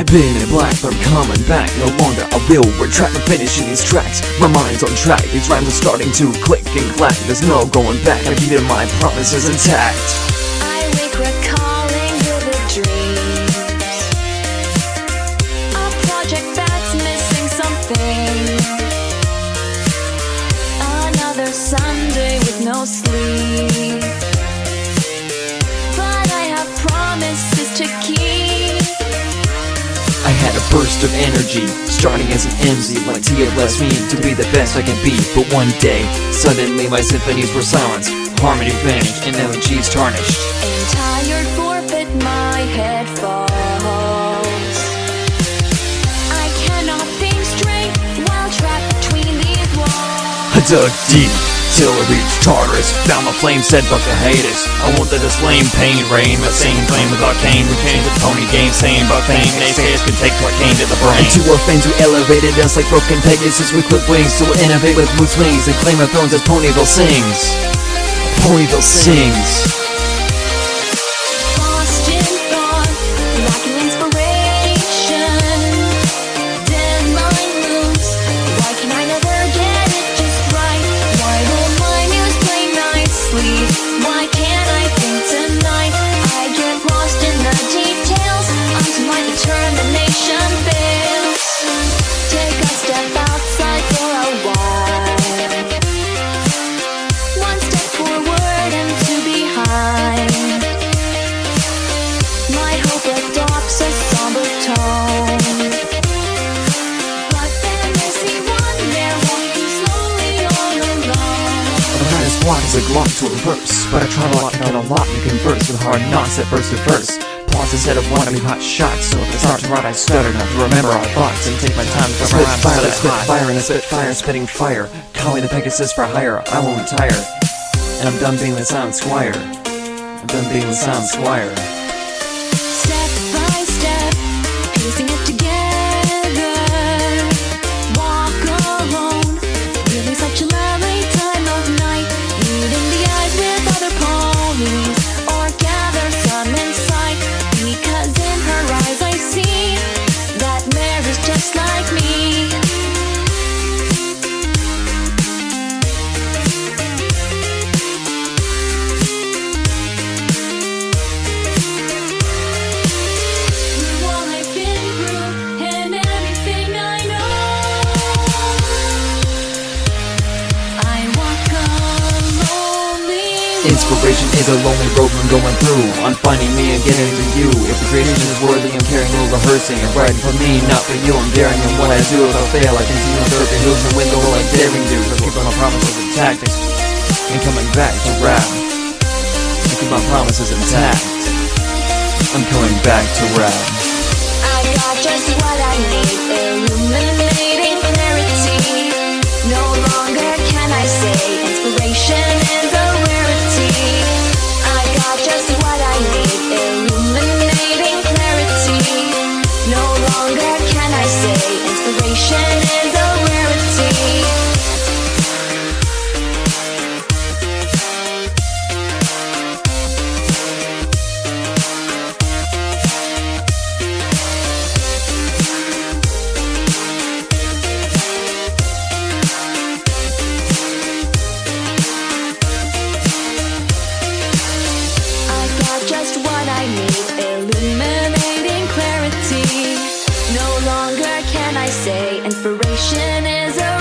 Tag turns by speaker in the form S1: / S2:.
S1: been in black, but I'm coming back. No longer I will retract. I'm finishing these tracks. My mind's on track. These rhymes are starting to click and clack. There's no going back. I'm keeping my promises intact.
S2: I wake recalling vivid dreams. A project that's missing something. Another Sunday with no sleep. But I have promises to keep.
S1: I had a burst of energy, starting as an MZ, like Tia blessed me to be the best I can be. But one day, suddenly my symphonies were silenced, harmony vanished, and elegies tarnished.
S2: In tired forfeit, my head falls. I cannot think straight while trapped between these walls.
S1: I dug deep till I reached Tartarus. Found my flame, said fuck the haters. I won't let this lame pain reign. My same flame with arcane. We changed the pony game, saying about fame. Naysayers can take what came to the brain. And to our fans who elevated us like broken Pegasus with clip wings, to innovate with mood swings and claim our thrones as Ponyville sings. Ponyville sings.
S2: Lost in thought, lacking inspiration. Deadline looms. Why can I never get it just right? Why don't my muse play nicely? Why can't I think tonight? I get lost in the details until my determination fails. Take a step outside for a while. One step forward and two behind. My hope adopts a somber tone. But then I see one there walking slowly on alone.
S1: The hardest block is a glock to a verse, but I try to lock it out a lot and converse with hard knots at verse to verse. Pause instead of wanting hot shots, so if it starts to rot I stutter enough to remember our thoughts and take my time to spit fire, spit fire, and I spit fire, spitting fire. Calling the Pegasus for hire, I won't retire. And I'm done being the silent squire. I'm done being the silent squire.
S2: Step by step, piecing it together. Walk alone, really such a lovely time of night. Meeting the eyes with other ponies, or gather some insight. Because in her eyes I see that mare is just like me. Through all I've been through and everything I know, I walk a lonely road.
S1: Inspiration is a lonely road I'm going through. On finding me and getting to you. If the creation is worthy, I'm carrying no rehearsing. I'm writing for me, not for you. I'm daring in what I do. If I fail, I continue to the hills and window like daring do. So keep on my promises and tactics. And coming back to rap. I keep my promises intact. I'm coming back to rap.
S2: I got just what I need, illuminating clarity. No longer can I say inspiration is a rarity. I got just what I need, illuminating clarity. No longer can I say inspiration is a rarity. Just what I need, illuminating clarity. No longer can I say inspiration is a